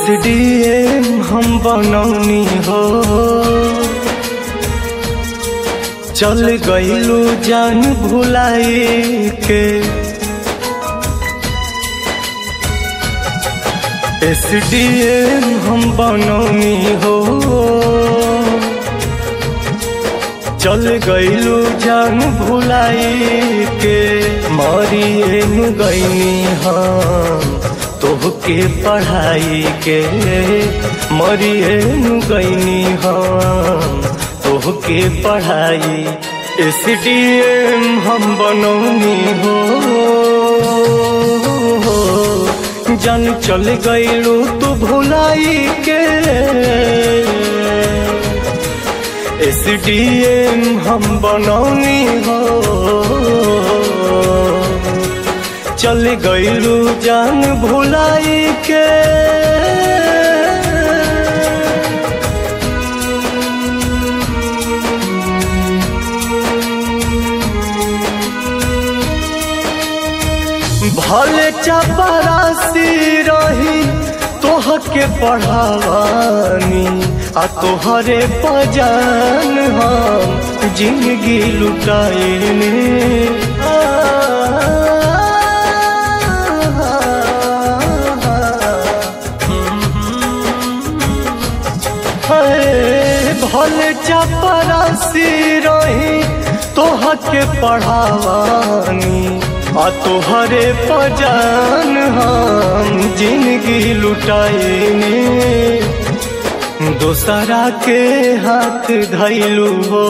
SDM हम बनौनी हो, चल गईलू जान भुलाई के। SDM हम बनौनी हो, चल गईलू जान भुलाई के। मरिए नु गईनी हम तोहके पढ़ाई के, मरिए नु गईनी हम तोहके पढ़ाई। SDM हम बनौनी हो, जान चल गईलू तू भुलाई के। SDM हम बनौनी हो, चल गईलू जान भुलाई के। भले चपरासी रही तोहके पढ़ावानी, आ तोहरे पजान हम जिंदगी लुटाइनी। भले चपरासी रही तोहके पढ़ावानी, आ तोहरे पजान हम जिंदगी लुटाइनी। दोसरा के हाथ धैलू हो,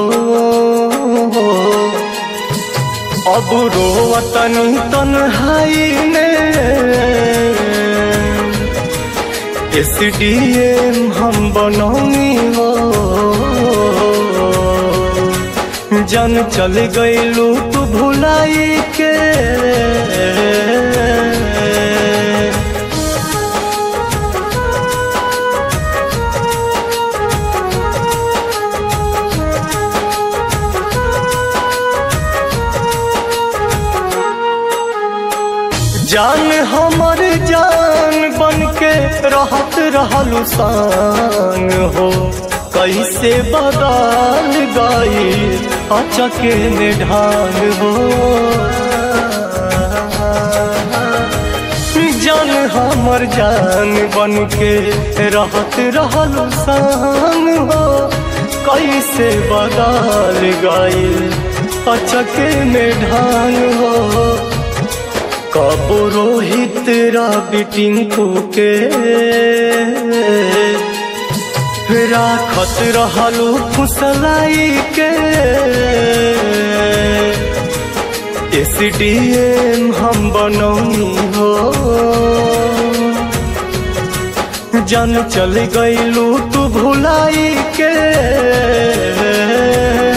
अब रोवतनी तन्हाई में। SDM हम बनौनी हो, जान चल गईलू तू भुलाई के। जान हमर जान बनके रहत रहलू सान हो, कैसे बदल गई अचके में ढाल हो। जान हमर जान बनके रहत रहलू सान हो, कैसे बदल गई अचके में ढाल हो। कब रोहित रवि टिंकू के राखत रहलू फुसलाई के। SDM हम बनौनी हो, जान चल गईलू तू भुलाई के।